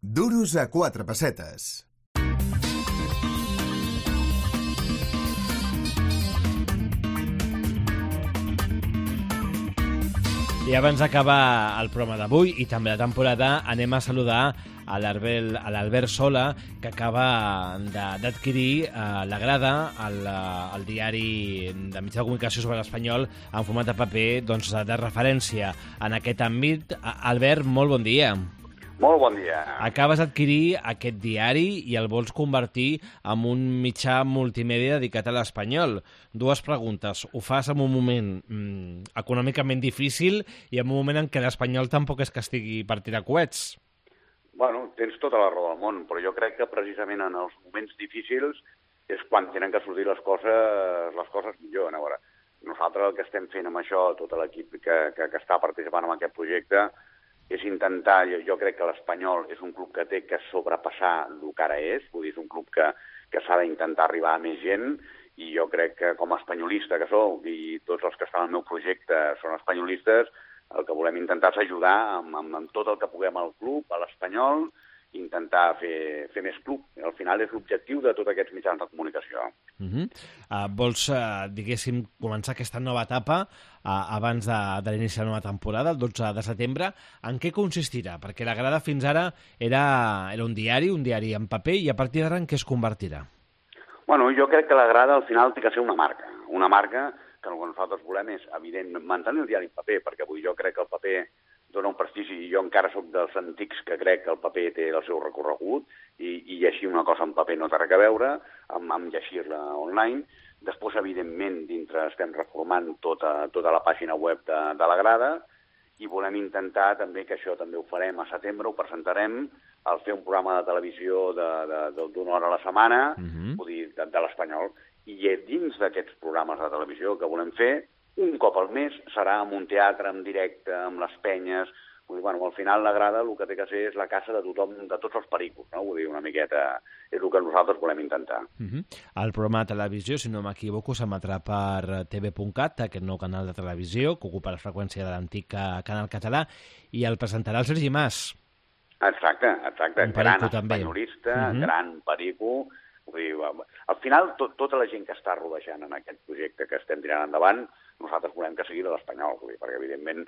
Duros a 4 pessetes. I abans d'acabar el programa d'avui i també la temporada, anem a saludar a l'Albert Sola, que acaba d'adquirir La Grada, el diari de mitjà de comunicació sobre l'espanyol en format de paper, doncs, de referència en aquest àmbit. Albert, molt bon dia. Molt bon dia. Acabes d'adquirir aquest diari i el vols convertir en un mitjà multimèdia dedicat a l'espanyol. Dues preguntes. Ho fas en un moment econòmicament difícil i en un moment en què l'espanyol tampoc és que estigui per tirar coets? Bueno, tens tota la raó del món, però jo crec que precisament en els moments difícils és quan tenen que sortir les coses millor. A veure, nosaltres el que estem fent amb això, tot l'equip que està participant en aquest projecte, és intentar, jo crec que l'Espanyol és un club que té que sobrepassar el que ara és, vull dir, és un club que s'ha d'intentar arribar a més gent, i jo crec que com a espanyolista que sóc, i tots els que estan al meu projecte són espanyolistes, el que volem intentar és ajudar amb tot el que puguem al club, a l'Espanyol, intentar fer més club. Al final és l'objectiu de tots aquests mitjans de comunicació. Vols, diguéssim, començar aquesta nova etapa abans de l'inici de la nova temporada, el 12 de setembre. En què consistirà? Perquè La Grada fins ara era un diari en paper, i a partir d'ara en què es convertirà? Bueno, jo crec que La Grada al final té que ser una marca que el que nosaltres volem és, evident, mantenir el diari en paper, perquè avui jo crec que el paper dona un prestigi, i jo encara sóc dels antics que crec que el paper té el seu recorregut, i llegir una cosa en paper no té res a veure amb llegir-la online. Després, evidentment, dintre estem reformant tota la pàgina web de La Grada, i volem intentar també, que això també ho farem a setembre, ho presentarem, al fer un programa de televisió d'una hora a la setmana, vull dir, de l'Espanyol, i dins d'aquests programes de televisió que volem fer, un cop al mes serà en un teatre, en directe, amb les penyes. Vull dir, bueno, al final La Grada el que té que ser és la casa de tothom, de tots els pericos, no? Vull dir, una miqueta és el que nosaltres volem intentar. El programa de televisió, si no m'equivoco, s'emetrà per tv.cat, aquest nou canal de televisió que ocupa la freqüència de l'antic canal català, i el presentarà el Sergi Mas. Exacte. Gran espanyolista, gran perico. Vull dir, al final, tota la gent que està rodejant en aquest projecte que estem tirant endavant, nosaltres volem que sigui de l'Espanyol, perquè, evidentment,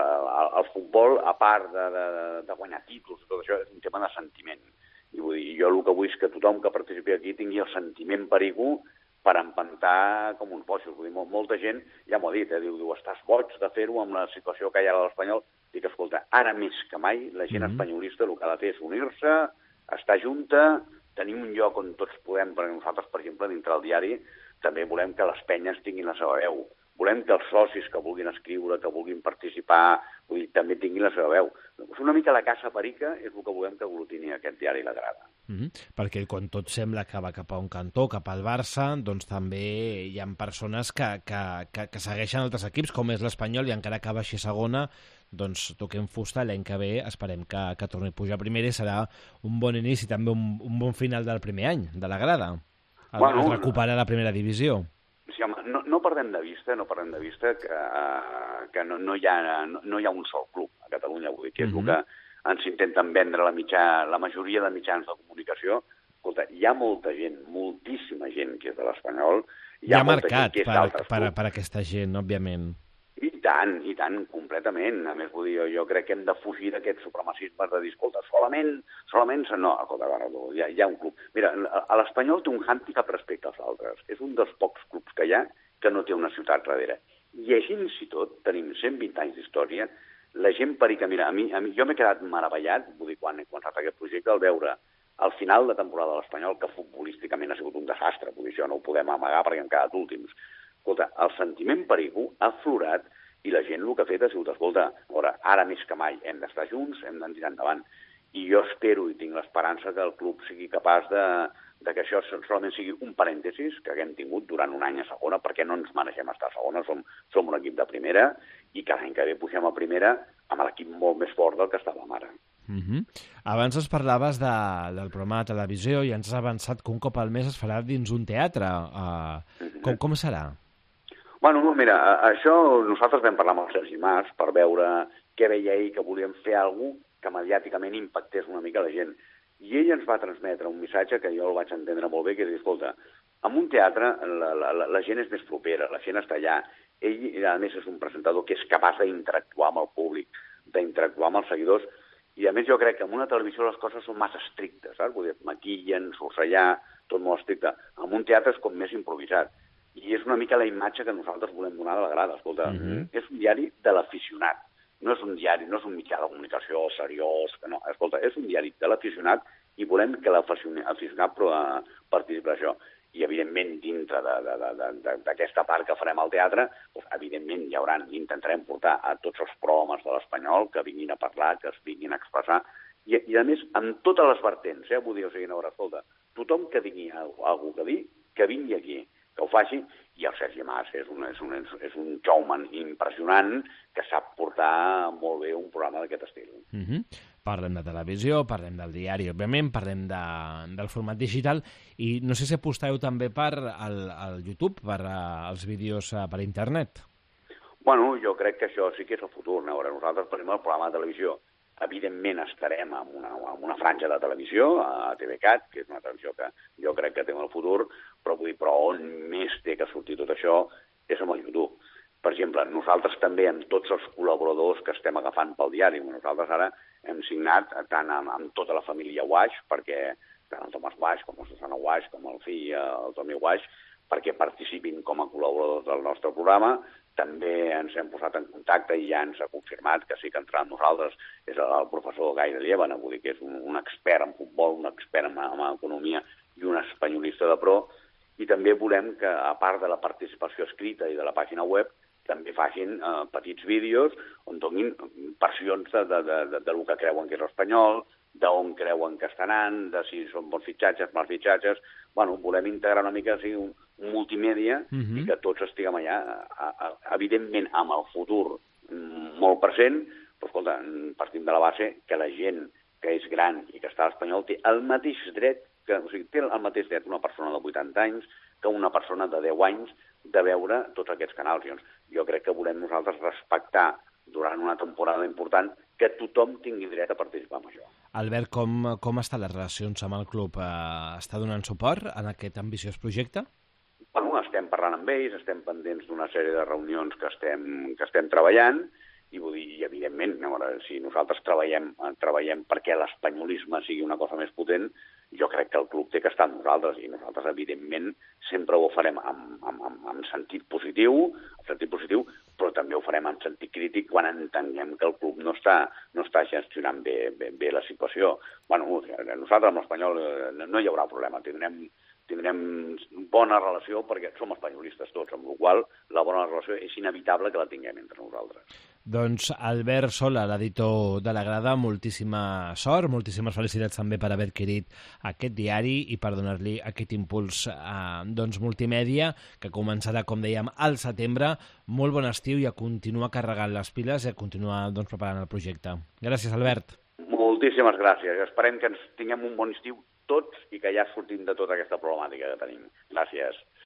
el futbol, a part de guanyar títols, tot això, és un tema de sentiment. I vull dir, jo el que vull és que tothom que participi aquí tingui el sentiment perico per empantar com uns boixos. Vull dir, molta gent ja m'ho ha dit, diu, estàs boig de fer-ho amb la situació que hi ha a l'Espanyol. Dic, escolta, ara més que mai, la gent espanyolista el que ha de fer és unir-se, estar junta, tenir un lloc on tots podem, perquè nosaltres, per exemple, dintre del diari, també volem que les penyes tinguin la seva veu. Volem que els socis que vulguin escriure, que vulguin participar, vull dir, també tinguin la seva veu. Una mica la casa perica és el que volem que aglutini aquest diari La Grada. Perquè quan tot sembla que va cap a un cantó, cap al Barça, doncs també hi ha persones que segueixen altres equips, com és l'Espanyol, i encara que baixi segona, doncs toquem fusta, l'any que ve esperem que torni a pujar a primera, i serà un bon inici, també un bon final del primer any de La Grada, al recuperar la primera divisió. Sí, home, no perdem de vista que no hi ha un sol club a Catalunya, vull dir, que és el que ens intenten vendre la majoria de mitjans de comunicació. Escolta, hi ha molta gent, moltíssima gent que és de l'Espanyol. Hi ha mercat per aquesta gent, òbviament. I tant, completament. A més, vull dir, jo crec que hem de fugir d'aquests supremacismes de dir, escolta, solament... No, escolta, hi ha un club. Mira, l'Espanyol té un hàndicap respecte als altres. És un dels pocs clubs que hi ha que no té una ciutat darrere. Llegint-s'hi tot, tenim 120 anys d'història, la gent perica... Mira, a mi jo m'he quedat meravellat, vull dir, quan he començat aquest projecte, al veure al final de temporada de l'Espanyol, que futbolísticament ha sigut un desastre, vull dir, això no ho podem amagar perquè hem quedat últims. Escolta, el sentiment perico ha aflorat, i la gent el que ha fet ha sigut, escolta, ara més que mai hem d'estar junts, hem d'anar tirar endavant. I jo espero i tinc l'esperança que el club sigui capaç de que això solament sigui un parèntesis que haguem tingut durant un any a segona, perquè no ens mereixem estar a segona, som un equip de primera, i que l'any que ve pugem a primera amb l'equip molt més fort del que estàvem ara. Abans ens parlaves del programa de televisió i ens has avançat que un cop al mes es farà dins un teatre. Com serà? Bueno, mira, això nosaltres vam parlar amb el Sergi Mas per veure què veia ell, que volíem fer alguna cosa que mediàticament impactés una mica la gent. I ell ens va transmetre un missatge que jo el vaig entendre molt bé, que és dir, escolta, en un teatre la gent és més propera, la gent està allà. Ell, a més, és un presentador que és capaç d'interactuar amb el públic, d'interactuar amb els seguidors, i a més jo crec que en una televisió les coses són massa estrictes, saps? Vull dir, et maquillen, surts allà, tot molt estricte. En un teatre és com més improvisat. I és una mica la imatge que nosaltres volem donar de la grada. Escolta, és un diari de l'aficionat. No és un diari, no és un mitjà de comunicació seriós, que no. Escolta, és un diari de l'aficionat i volem que l'aficionat participi d'això. I, evidentment, dintre d'aquesta part que farem al teatre, doncs, evidentment, intentarem portar a tots els programes de l'Espanyol que vinguin a parlar, que es vinguin a expressar, i a més, amb totes les vertents, vull dir, o sigui, no, escolta, tothom que tingui alguna cosa a dir, que vingui aquí, que ho faci, i el Sergi Mas és un showman impressionant que sap portar molt bé un programa d'aquest estil. Parlem de televisió, parlem del diari, òbviament, parlem del format digital, i no sé si aposteu també per al YouTube, per als vídeos per internet. Bueno, jo crec que això sí que és el futur. Nosaltres, per exemple, el programa de televisió, evidentment estarem en una franja de televisió, a TVCAT, que és una televisió que jo crec que té el futur, però on més té que sortir tot això és amb el YouTube. Per exemple, nosaltres també, amb tots els col·laboradors que estem agafant pel diari, nosaltres ara hem signat tant amb tota la família Guaix, perquè tant el Tomàs Guaix com la Susana Guaix, com el fill, el Tomi Guaix, perquè participin com a col·laboradors del nostre programa. També ens hem posat en contacte i ja ens ha confirmat que sí que entrarà amb nosaltres és el professor Gai de Liébana, vull dir que és un expert en futbol, un expert en economia i un espanyolista de pro, i també volem que, a part de la participació escrita i de la pàgina web, també facin petits vídeos on donin versions del que creuen que és l'Espanyol, d'on creuen que estan anant, de si són bons fitxatges, mals fitxatges. Bueno, volem integrar una mica un multimèdia i que tots estiguem allà, evidentment amb el futur molt present, però escolta, partim de la base que la gent que és gran i que està a l'Espanyol té el mateix dret, té el mateix dret una persona de 80 anys que una persona de 10 anys de veure tots aquests canals. Jo crec que volem nosaltres respectar durant una temporada important que tothom tingui dret a participar en això. Albert, com estan les relacions amb el club? Està donant suport en aquest ambiciós projecte? Bueno, estem parlant amb ells, estem pendents d'una sèrie de reunions que estem treballant, i vull dir, evidentment, si nosaltres treballem perquè l'espanyolisme sigui una cosa més potent, jo crec que el club té que estar amb nosaltres, i nosaltres, evidentment, sempre ho farem en sentit positiu, però també ho farem en sentit crític quan entenguem que el club no està gestionant bé la situació. Bueno, nosaltres amb l'Espanyol no hi haurà problema, tindrem bona relació perquè som espanyolistes tots, amb la qual cosa la bona relació és inevitable que la tinguem entre nosaltres. Doncs Albert Sola, l'editor de La Grada, moltíssima sort, moltíssimes felicitats també per haver adquirit aquest diari i per donar-li aquest impuls multimèdia que començarà, com dèiem, al setembre. Molt bon estiu i a continuar carregant les piles i a continuar preparant el projecte. Gràcies, Albert. Moltíssimes gràcies. Esperem que ens tinguem un bon estiu tots i que ja sortim de tota aquesta problemàtica que tenim. Gràcies.